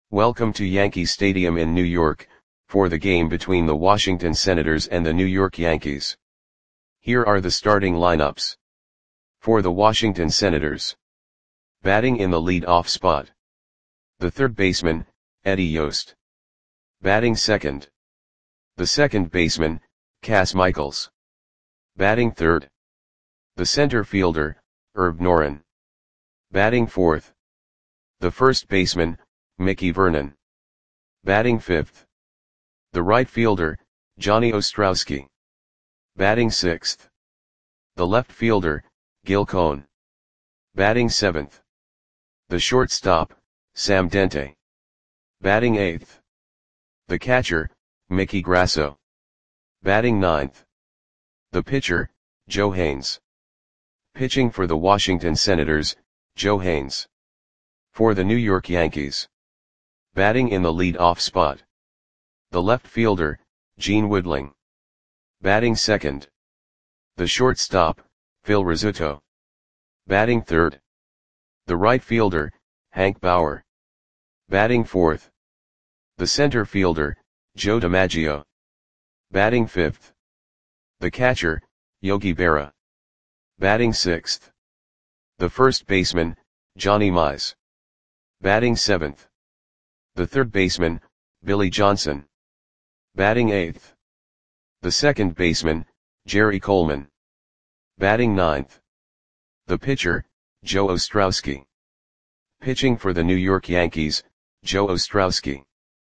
Welcome to Yankee Stadium in New York, for the game between the Washington Senators and the New York Yankees. Here are the starting lineups. For the Washington Senators. Batting in the lead-off spot. The third baseman, Eddie Yost. Batting second. The second baseman, Cas Michaels. Batting third. The center fielder, Herb Noren. Batting fourth. The first baseman, Mickey Vernon. Batting fifth. The right fielder, Johnny Ostrowski. Batting sixth. The left fielder, Gil Cohn. Batting seventh. The shortstop, Sam Dente. Batting eighth. The catcher, Mickey Grasso. Batting ninth. The pitcher, Joe Haines. Pitching for the Washington Senators, Joe Haines. For the New York Yankees. Batting in the lead-off spot. The left fielder, Gene Woodling. Batting second. The shortstop, Phil Rizzuto. Batting third. The right fielder, Hank Bauer. Batting fourth. The center fielder, Joe DiMaggio. Batting fifth. The catcher, Yogi Berra. Batting sixth. The first baseman, Johnny Mize. Batting seventh. The third baseman, Billy Johnson. Batting eighth. The second baseman, Jerry Coleman. Batting ninth. The pitcher, Joe Ostrowski. Pitching for the New York Yankees, Joe Ostrowski.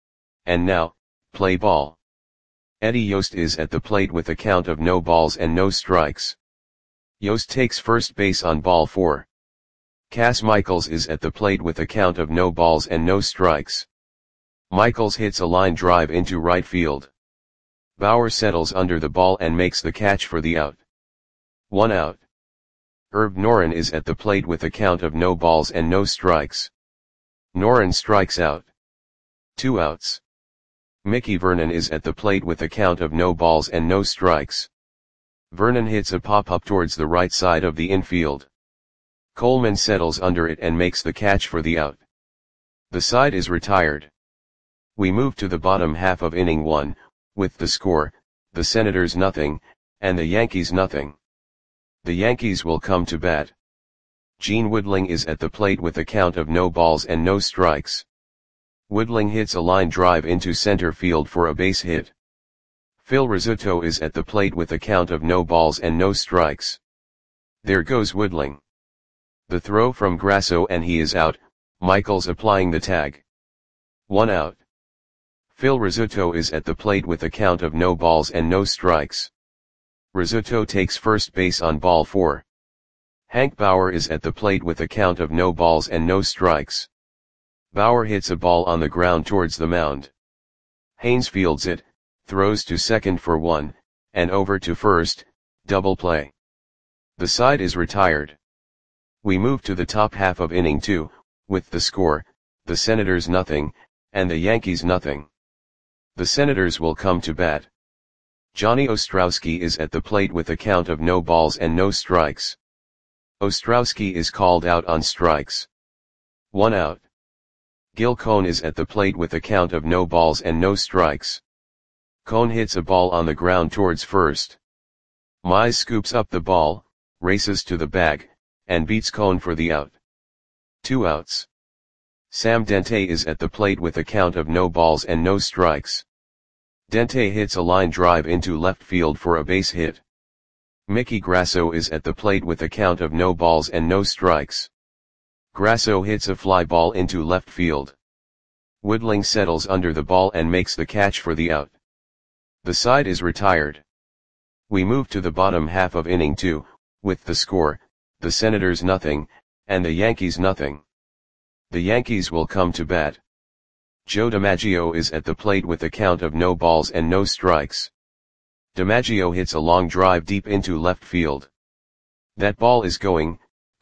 And now, play ball. Eddie Yost is at the plate with a count of no balls and no strikes. Yost takes first base on ball 4. Cas Michaels is at the plate with a count of no balls and no strikes. Michaels hits a line drive into right field. Bauer settles under the ball and makes the catch for the out. 1 out. Herb Noren is at the plate with a count of no balls and no strikes. Noren strikes out. 2 outs. Mickey Vernon is at the plate with a count of no balls and no strikes. Vernon hits a pop-up towards the right side of the infield. Coleman settles under it and makes the catch for the out. The side is retired. We move to the bottom half of inning 1, with the score, the Senators nothing, and the Yankees nothing. The Yankees will come to bat. Gene Woodling is at the plate with a count of no balls and no strikes. Woodling hits a line drive into center field for a base hit. Phil Rizzuto is at the plate with a count of no balls and no strikes. There goes Woodling. The throw from Grasso and he is out, Michaels applying the tag. 1 out. Phil Rizzuto is at the plate with a count of no balls and no strikes. Rizzuto takes first base on ball 4. Hank Bauer is at the plate with a count of no balls and no strikes. Bauer hits a ball on the ground towards the mound. Haines fields it, throws to second for 1, and over to first, double play. The side is retired. We move to the top half of inning 2, with the score, the Senators nothing, and the Yankees nothing. The Senators will come to bat. Johnny Ostrowski is at the plate with a count of no balls and no strikes. Ostrowski is called out on strikes. 1 out. Gil Cohn is at the plate with a count of no balls and no strikes. Cohn hits a ball on the ground towards first. Mize scoops up the ball, races to the bag, and beats Cohn for the out. 2 outs. Sam Dente is at the plate with a count of no balls and no strikes. Dente hits a line drive into left field for a base hit. Mickey Grasso is at the plate with a count of no balls and no strikes. Grasso hits a fly ball into left field. Woodling settles under the ball and makes the catch for the out. The side is retired. We move to the bottom half of inning 2, with the score, the Senators nothing, and the Yankees nothing. The Yankees will come to bat. Joe DiMaggio is at the plate with a count of no balls and no strikes. DiMaggio hits a long drive deep into left field. That ball is gone.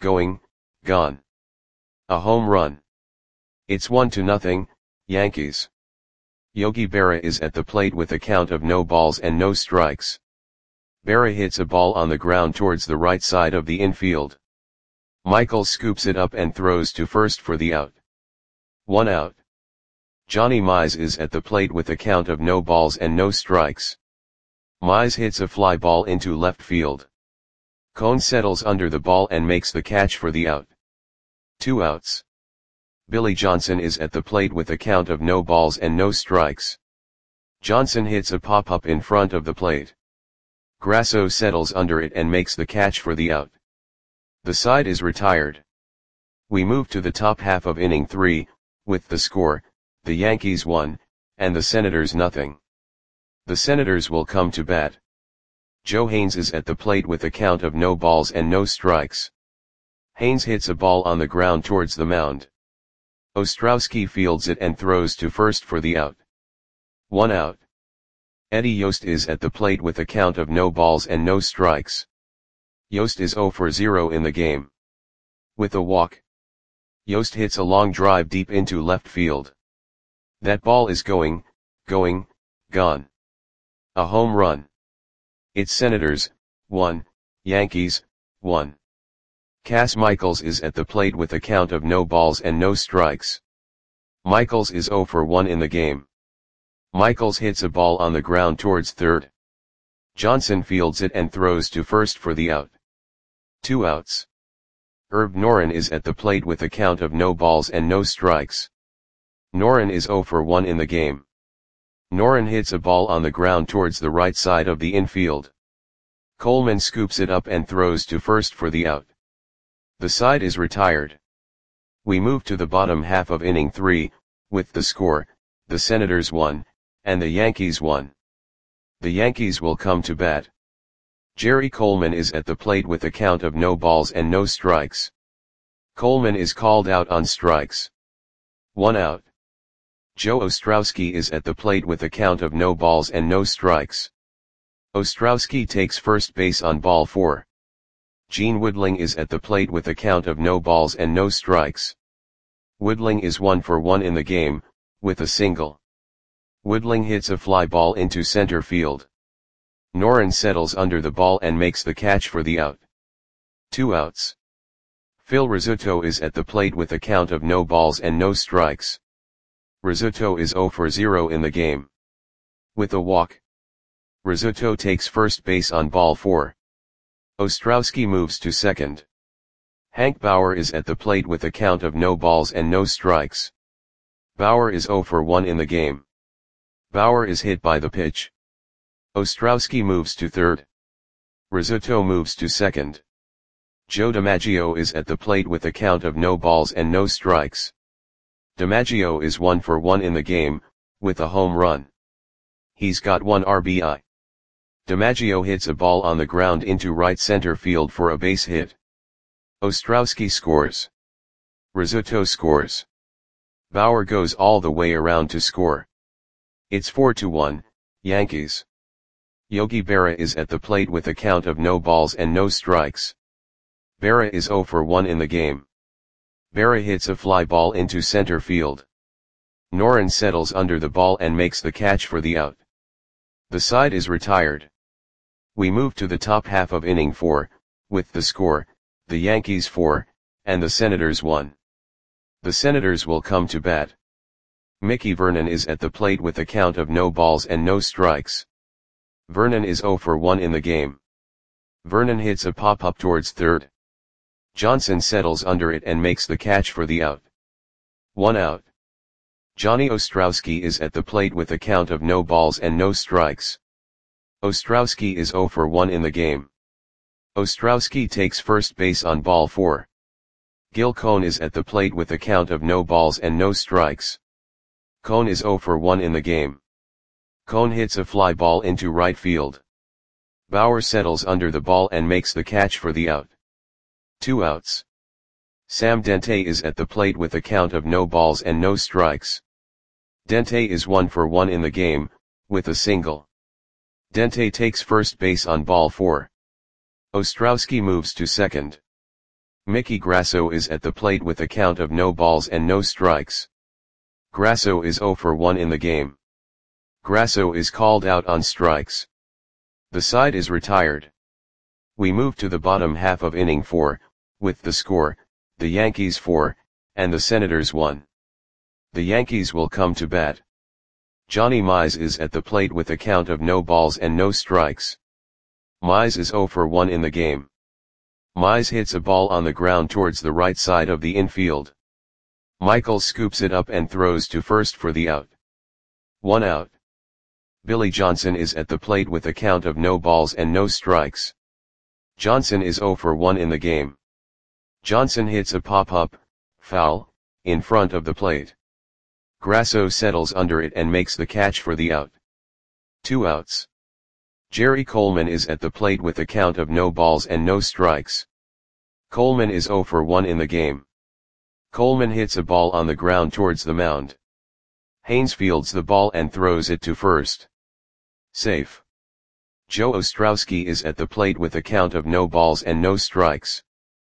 A home run. It's 1-0, Yankees. Yogi Berra is at the plate with a count of no balls and no strikes. Berra hits a ball on the ground towards the right side of the infield. Michaels scoops it up and throws to first for the out. 1 out. Johnny Mize is at the plate with a count of no balls and no strikes. Mize hits a fly ball into left field. Cone settles under the ball and makes the catch for the out. 2 outs. Billy Johnson is at the plate with a count of no balls and no strikes. Johnson hits a pop-up in front of the plate. Grasso settles under it and makes the catch for the out. The side is retired. We move to the top half of inning 3, with the score, the Yankees 1, and the Senators nothing. The Senators will come to bat. Joe Haynes is at the plate with a count of no balls and no strikes. Haynes hits a ball on the ground towards the mound. Ostrowski fields it and throws to first for the out. 1 out. Eddie Yost is at the plate with a count of no balls and no strikes. Yost is 0 for 0 in the game. With a walk, Yost hits a long drive deep into left field. That ball is gone. A home run. It's Senators, 1, Yankees, 1. Cass Michaels is at the plate with a count of no balls and no strikes. Michaels is 0 for 1 in the game. Michaels hits a ball on the ground towards third. Johnson fields it and throws to first for the out. 2 outs. Herb Noren is at the plate with a count of no balls and no strikes. Noren is 0 for 1 in the game. Noren hits a ball on the ground towards the right side of the infield. Coleman scoops it up and throws to first for the out. The side is retired. We move to the bottom half of inning 3, with the score, the Senators 1, and the Yankees 1. The Yankees will come to bat. Jerry Coleman is at the plate with a count of no balls and no strikes. Coleman is called out on strikes. 1 out. Joe Ostrowski is at the plate with a count of no balls and no strikes. Ostrowski takes first base on ball 4. Gene Woodling is at the plate with a count of no balls and no strikes. Woodling is 1 for 1 in the game, with a single. Woodling hits a fly ball into center field. Noren settles under the ball and makes the catch for the out. 2 outs. Phil Rizzuto is at the plate with a count of no balls and no strikes. Rizzuto is 0 for 0 in the game. With a walk, Rizzuto takes first base on ball 4. Ostrowski moves to second. Hank Bauer is at the plate with a count of no balls and no strikes. Bauer is 0 for 1 in the game. Bauer is hit by the pitch. Ostrowski moves to third. Rizzuto moves to second. Joe DiMaggio is at the plate with a count of no balls and no strikes. DiMaggio is 1 for 1 in the game, with a home run. He's got 1 RBI. DiMaggio hits a ball on the ground into right center field for a base hit. Ostrowski scores. Rizzuto scores. Bauer goes all the way around to score. It's 4-1, Yankees. Yogi Berra is at the plate with a count of no balls and no strikes. Berra is 0 for 1 in the game. Berra hits a fly ball into center field. Noren settles under the ball and makes the catch for the out. The side is retired. We move to the top half of inning 4, with the score, the Yankees 4, and the Senators 1. The Senators will come to bat. Mickey Vernon is at the plate with a count of no balls and no strikes. Vernon is 0 for 1 in the game. Vernon hits a pop-up towards third. Johnson settles under it and makes the catch for the out. 1 out. Johnny Ostrowski is at the plate with a count of no balls and no strikes. Ostrowski is 0 for 1 in the game. Ostrowski takes first base on ball 4. Gil Cone is at the plate with a count of no balls and no strikes. Cone is 0 for 1 in the game. Cone hits a fly ball into right field. Bauer settles under the ball and makes the catch for the out. 2 outs. Sam Dente is at the plate with a count of no balls and no strikes. Dente is 1 for 1 in the game, with a single. Dente takes first base on ball 4. Ostrowski moves to second. Mickey Grasso is at the plate with a count of no balls and no strikes. Grasso is 0 for 1 in the game. Grasso is called out on strikes. The side is retired. We move to the bottom half of inning 4, with the score, the Yankees 4, and the Senators 1. The Yankees will come to bat. Johnny Mize is at the plate with a count of no balls and no strikes. Mize is 0 for 1 in the game. Mize hits a ball on the ground towards the right side of the infield. Michael scoops it up and throws to first for the out. 1 out. Billy Johnson is at the plate with a count of no balls and no strikes. Johnson is 0 for 1 in the game. Johnson hits a pop-up, foul, in front of the plate. Grasso settles under it and makes the catch for the out. 2 outs. Jerry Coleman is at the plate with a count of no balls and no strikes. Coleman is 0 for 1 in the game. Coleman hits a ball on the ground towards the mound. Haynes fields the ball and throws it to first. Safe. Joe Ostrowski is at the plate with a count of no balls and no strikes.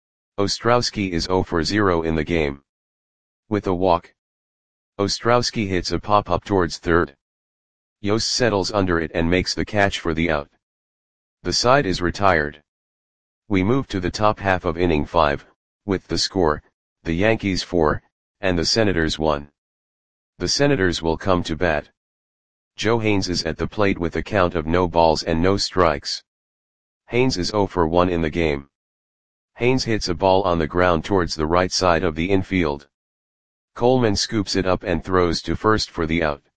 Ostrowski is 0 for 0 in the game. With a walk, Ostrowski hits a pop-up towards third. Yost settles under it and makes the catch for the out. The side is retired. We move to the top half of inning 5, with the score, the Yankees 4, and the Senators 1. The Senators will come to bat. Joe Haynes is at the plate with a count of no balls and no strikes. Haynes is 0 for 1 in the game. Haynes hits a ball on the ground towards the right side of the infield. Coleman scoops it up and throws to first for the out.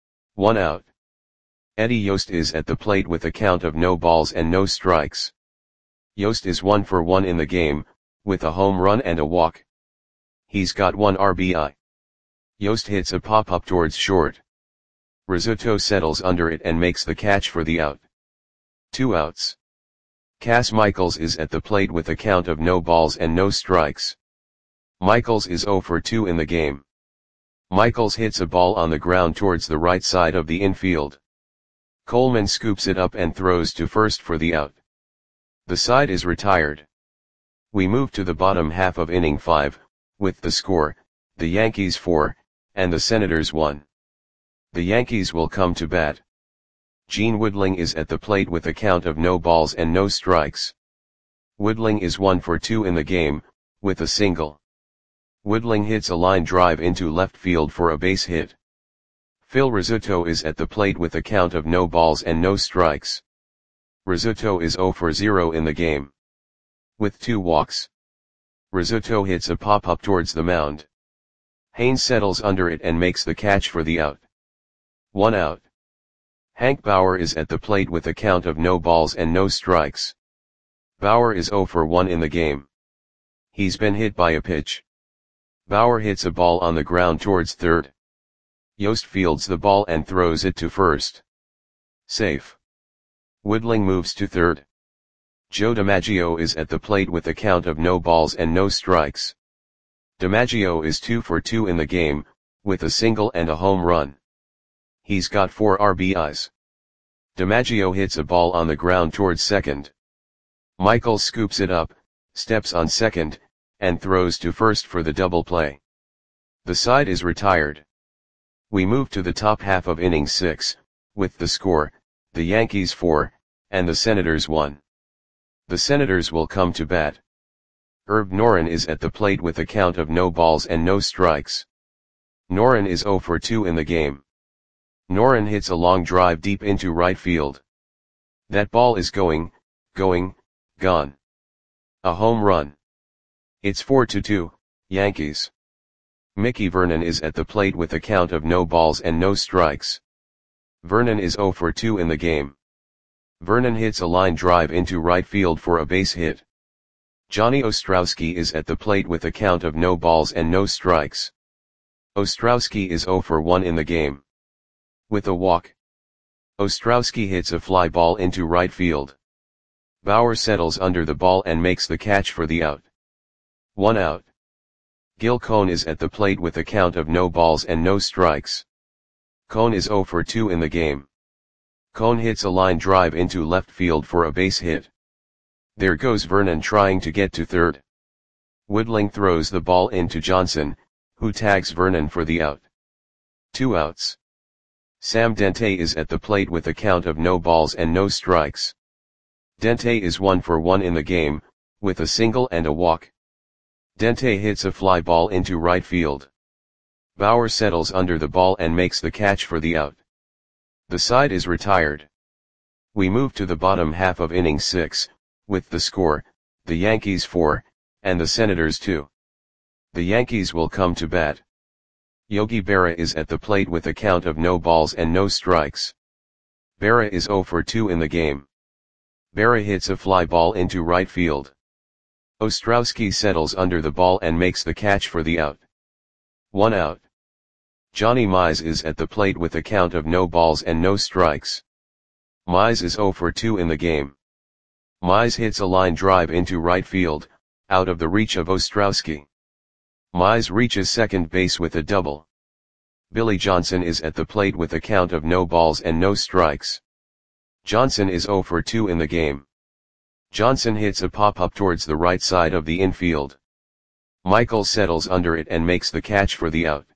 1 out. Eddie Yost is at the plate with a count of no balls and no strikes. Yost is 1 for 1 in the game, with a home run and a walk. He's got 1 RBI. Yost hits a pop-up towards short. Rizzuto settles under it and makes the catch for the out. 2 outs. Cass Michaels is at the plate with a count of no balls and no strikes. Michaels is 0 for 2 in the game. Michaels hits a ball on the ground towards the right side of the infield. Coleman scoops it up and throws to first for the out. The side is retired. We move to the bottom half of inning 5, with the score, the Yankees 4, and the Senators 1. The Yankees will come to bat. Gene Woodling is at the plate with a count of no balls and no strikes. Woodling is 1 for 2 in the game, with a single. Woodling hits a line drive into left field for a base hit. Phil Rizzuto is at the plate with a count of no balls and no strikes. Rizzuto is 0 for 0 in the game. With 2 walks. Rizzuto hits a pop-up towards the mound. Haynes settles under it and makes the catch for the out. 1 out. Hank Bauer is at the plate with a count of no balls and no strikes. Bauer is 0 for 1 in the game. He's been hit by a pitch. Bauer hits a ball on the ground towards third. Yost fields the ball and throws it to first. Safe. Woodling moves to third. Joe DiMaggio is at the plate with a count of no balls and no strikes. DiMaggio is 2 for 2 in the game, with a single and a home run. He's got 4 RBIs. DiMaggio hits a ball on the ground towards second. Michael scoops it up, steps on second, and throws to first for the double play. The side is retired. We move to the top half of inning 6, with the score, the Yankees 4, and the Senators 1. The Senators will come to bat. Herb Noren is at the plate with a count of no balls and no strikes. Noren is 0 for 2 in the game. Noren hits a long drive deep into right field. That ball is gone. A home run. It's 4-2, Yankees. Mickey Vernon is at the plate with a count of no balls and no strikes. Vernon is 0 for 2 in the game. Vernon hits a line drive into right field for a base hit. Johnny Ostrowski is at the plate with a count of no balls and no strikes. Ostrowski is 0 for 1 in the game. With a walk, Ostrowski hits a fly ball into right field. Bauer settles under the ball and makes the catch for the out. 1 out. Gil Cone is at the plate with a count of no balls and no strikes. Cone is 0 for 2 in the game. Cone hits a line drive into left field for a base hit. There goes Vernon trying to get to third. Woodling throws the ball into Johnson, who tags Vernon for the out. 2 outs. Sam Dente is at the plate with a count of no balls and no strikes. Dente is 1 for 1 in the game, with a single and a walk. Dente hits a fly ball into right field. Bauer settles under the ball and makes the catch for the out. The side is retired. We move to the bottom half of inning 6, with the score, the Yankees 4, and the Senators 2. The Yankees will come to bat. Yogi Berra is at the plate with a count of no balls and no strikes. Berra is 0 for 2 in the game. Berra hits a fly ball into right field. Ostrowski settles under the ball and makes the catch for the out. 1 out. Johnny Mize is at the plate with a count of no balls and no strikes. Mize is 0 for 2 in the game. Mize hits a line drive into right field, out of the reach of Ostrowski. Mize reaches second base with a double. Billy Johnson is at the plate with a count of no balls and no strikes. Johnson is 0 for 2 in the game. Johnson hits a pop-up towards the right side of the infield. Michael settles under it and makes the catch for the out.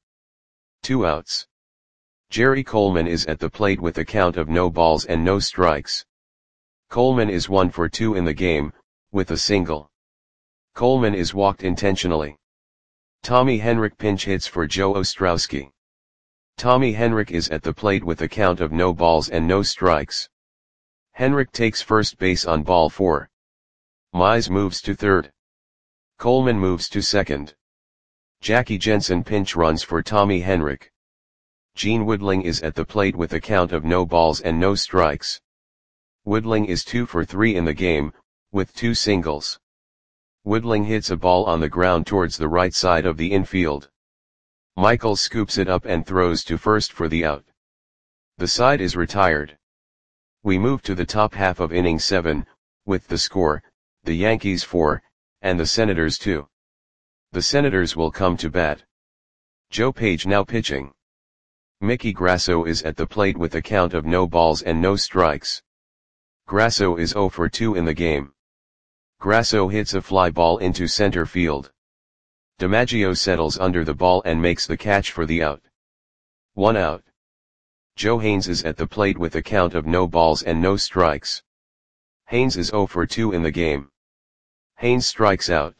2 outs. Jerry Coleman is at the plate with a count of no balls and no strikes. Coleman is 1 for 2 in the game, with a single. Coleman is walked intentionally. Tommy Henrich pinch hits for Joe Ostrowski. Tommy Henrich is at the plate with a count of no balls and no strikes. Henrich takes first base on ball 4. Mize moves to third. Coleman moves to second. Jackie Jensen pinch runs for Tommy Henrich. Gene Woodling is at the plate with a count of no balls and no strikes. Woodling is 2 for 3 in the game, with 2 singles. Woodling hits a ball on the ground towards the right side of the infield. Michael scoops it up and throws to first for the out. The side is retired. We move to the top half of inning 7, with the score, the Yankees 4, and the Senators 2. The Senators will come to bat. Joe Page now pitching. Mickey Grasso is at the plate with a count of no balls and no strikes. Grasso is 0 for 2 in the game. Grasso hits a fly ball into center field. DiMaggio settles under the ball and makes the catch for the out. 1 out. Joe Haynes is at the plate with a count of no balls and no strikes. Haynes is 0 for 2 in the game. Haynes strikes out.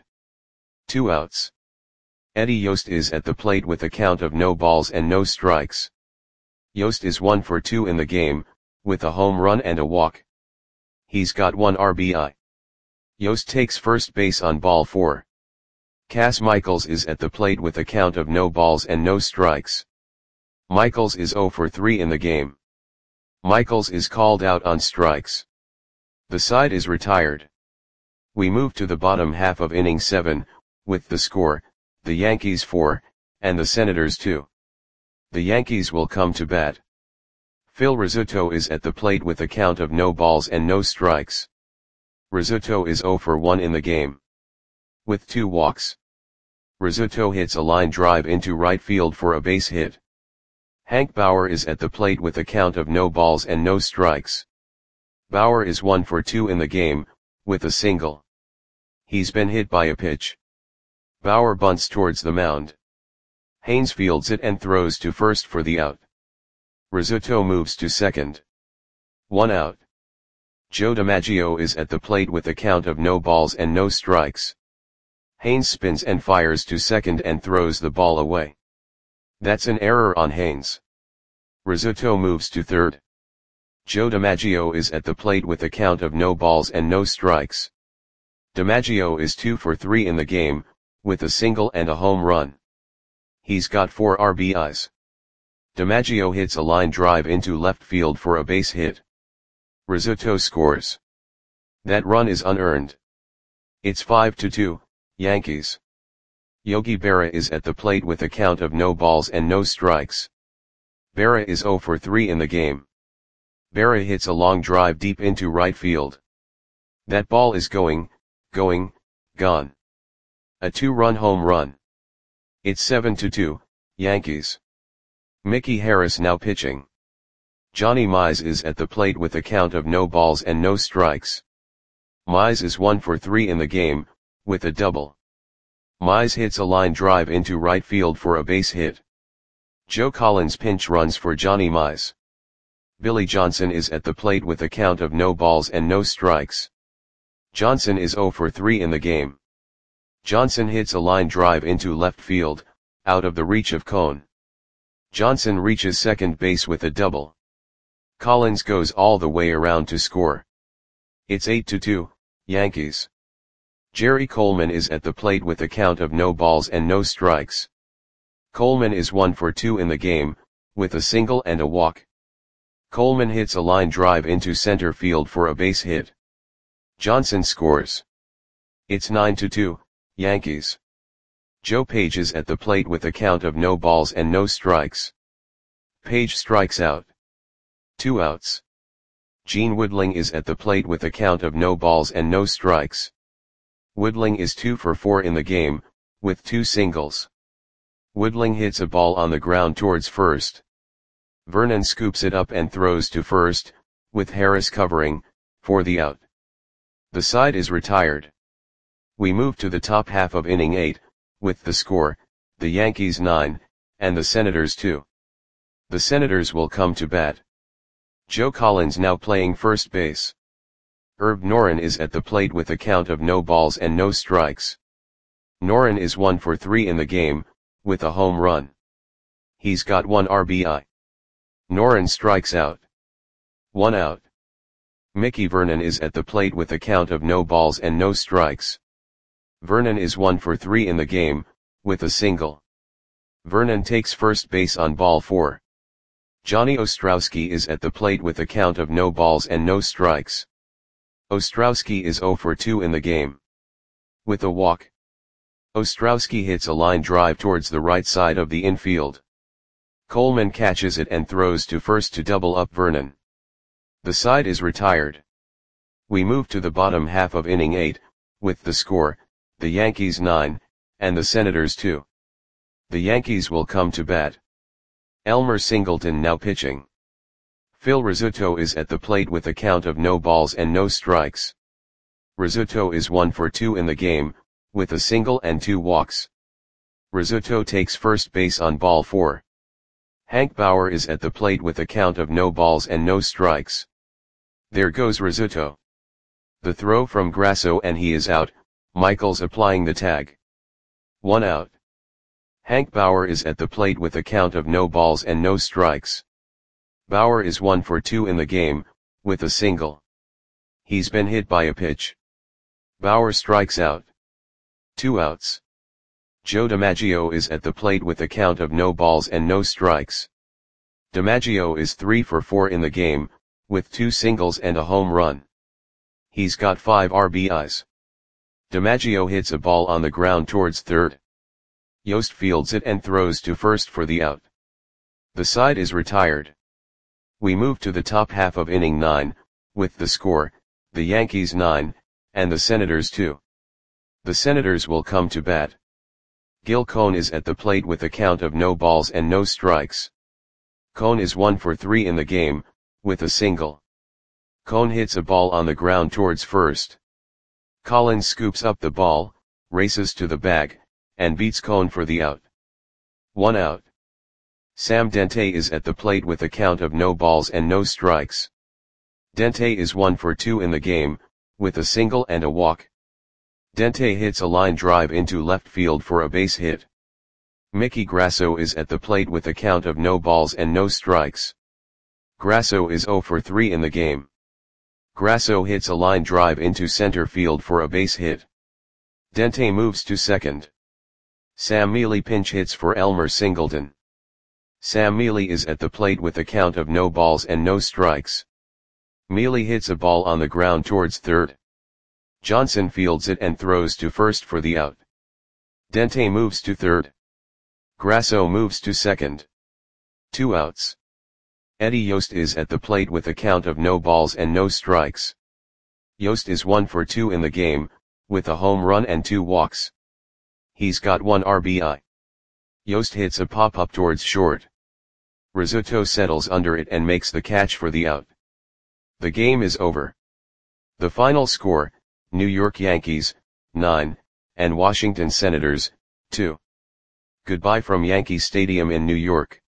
2 outs. Eddie Yost is at the plate with a count of no balls and no strikes. Yost is 1 for 2 in the game, with a home run and a walk. He's got 1 RBI. Yost takes first base on ball 4. Cass Michaels is at the plate with a count of no balls and no strikes. Michaels is 0 for 3 in the game. Michaels is called out on strikes. The side is retired. We move to the bottom half of inning 7, with the score, the Yankees 4, and the Senators 2. The Yankees will come to bat. Phil Rizzuto is at the plate with a count of no balls and no strikes. Rizzuto is 0 for 1 in the game. With 2 walks. Rizzuto hits a line drive into right field for a base hit. Hank Bauer is at the plate with a count of no balls and no strikes. Bauer is 1 for 2 in the game, with a single. He's been hit by a pitch. Bauer bunts towards the mound. Haynes fields it and throws to first for the out. Rizzuto moves to second. 1 out. Joe DiMaggio is at the plate with a count of no balls and no strikes. Haynes spins and fires to second and throws the ball away. That's an error on Haynes. Rizzuto moves to third. Joe DiMaggio is at the plate with a count of no balls and no strikes. DiMaggio is 2 for 3 in the game, with a single and a home run. He's got 4 RBIs. DiMaggio hits a line drive into left field for a base hit. Rizzuto scores. That run is unearned. It's 5-2, Yankees. Yogi Berra is at the plate with a count of no balls and no strikes. Berra is 0 for 3 in the game. Berra hits a long drive deep into right field. That ball is gone. A 2-run home run. It's 7-2, Yankees. Mickey Harris now pitching. Johnny Mize is at the plate with a count of no balls and no strikes. Mize is 1 for 3 in the game, with a double. Mize hits a line drive into right field for a base hit. Joe Collins pinch runs for Johnny Mize. Billy Johnson is at the plate with a count of no balls and no strikes. Johnson is 0 for 3 in the game. Johnson hits a line drive into left field, out of the reach of Cone. Johnson reaches second base with a double. Collins goes all the way around to score. It's 8-2, Yankees. Jerry Coleman is at the plate with a count of no balls and no strikes. Coleman is 1 for 2 in the game, with a single and a walk. Coleman hits a line drive into center field for a base hit. Johnson scores. It's 9-2, Yankees. Joe Page is at the plate with a count of no balls and no strikes. Page strikes out. 2 outs. Gene Woodling is at the plate with a count of no balls and no strikes. Woodling is 2 for 4 in the game, with 2 singles. Woodling hits a ball on the ground towards first. Vernon scoops it up and throws to first, with Harris covering, for the out. The side is retired. We move to the top half of inning 8, with the score, the Yankees 9, and the Senators 2. The Senators will come to bat. Joe Collins now playing first base. Herb Noren is at the plate with a count of no balls and no strikes. Noren is 1 for 3 in the game, with a home run. He's got 1 RBI. Noren strikes out. 1 out. Mickey Vernon is at the plate with a count of no balls and no strikes. Vernon is 1 for 3 in the game, with a single. Vernon takes first base on ball 4. Johnny Ostrowski is at the plate with a count of no balls and no strikes. Ostrowski is 0 for 2 in the game. With a walk. Ostrowski hits a line drive towards the right side of the infield. Coleman catches it and throws to first to double up Vernon. The side is retired. We move to the bottom half of inning 8, with the score, the Yankees 9, and the Senators 2. The Yankees will come to bat. Elmer Singleton now pitching. Phil Rizzuto is at the plate with a count of no balls and no strikes. Rizzuto is 1 for 2 in the game, with a single and 2 walks. Rizzuto takes first base on ball 4. Hank Bauer is at the plate with a count of no balls and no strikes. There goes Rizzuto. The throw from Grasso and he is out, Michaels applying the tag. 1 out. Hank Bauer is at the plate with a count of no balls and no strikes. Bauer is 1 for 2 in the game, with a single. He's been hit by a pitch. Bauer strikes out. 2 outs. Joe DiMaggio is at the plate with a count of no balls and no strikes. DiMaggio is 3 for 4 in the game, with 2 singles and a home run. He's got 5 RBIs. DiMaggio hits a ball on the ground towards third. Yost fields it and throws to first for the out. The side is retired. We move to the top half of inning 9, with the score, the Yankees 9, and the Senators 2. The Senators will come to bat. Gil Cone is at the plate with a count of no balls and no strikes. Cone is 1 for 3 in the game, with a single. Cone hits a ball on the ground towards first. Collins scoops up the ball, races to the bag, and beats Cone for the out. 1 out. Sam Dente is at the plate with a count of no balls and no strikes. Dente is 1 for 2 in the game, with a single and a walk. Dente hits a line drive into left field for a base hit. Mickey Grasso is at the plate with a count of no balls and no strikes. Grasso is 0 for 3 in the game. Grasso hits a line drive into center field for a base hit. Dente moves to second. Sam Mealy pinch hits for Elmer Singleton. Sam Mealy is at the plate with a count of no balls and no strikes. Mealy hits a ball on the ground towards third. Johnson fields it and throws to first for the out. Dente moves to third. Grasso moves to second. 2 outs. Eddie Yost is at the plate with a count of no balls and no strikes. Yost is 1 for 2 in the game, with a home run and 2 walks. He's got 1 RBI. Yost hits a pop-up towards short. Rizzuto settles under it and makes the catch for the out. The game is over. The final score, New York Yankees, 9, and Washington Senators, 2. Goodbye from Yankee Stadium in New York.